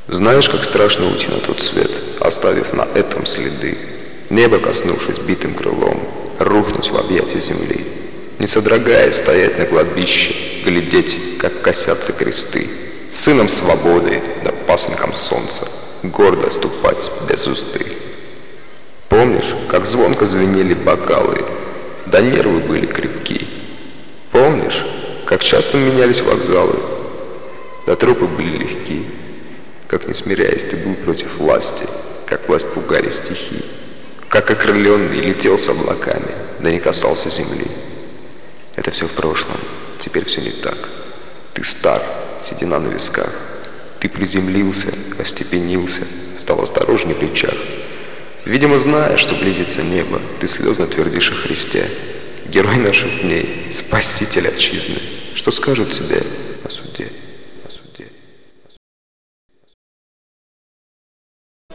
Знаешь, как страшно уйти на тот свет, оставив на этом следы, небо коснувшись битым крылом, рухнуть в объятия земли, не содрогаясь стоять на кладбище, глядеть, как косятся кресты, сыном свободы над пасынком солнца, гордо ступать без узды. Помнишь, как звонко звенели бокалы, да нервы были крепки? Помнишь, как часто менялись вокзалы, да трупы были легки? Как не смиряясь ты был против власти, как власть пугали стихи, как окрыленный летел с облаками, да не касался земли. Это все в прошлом, теперь все не так. Ты стар, седина на висках, ты приземлился, остепенился, стал осторожней в речах. Видимо, зная, что близится небо, ты слезно твердишь о Христе, герой наших дней, спаситель отчизны. Что скажут тебе?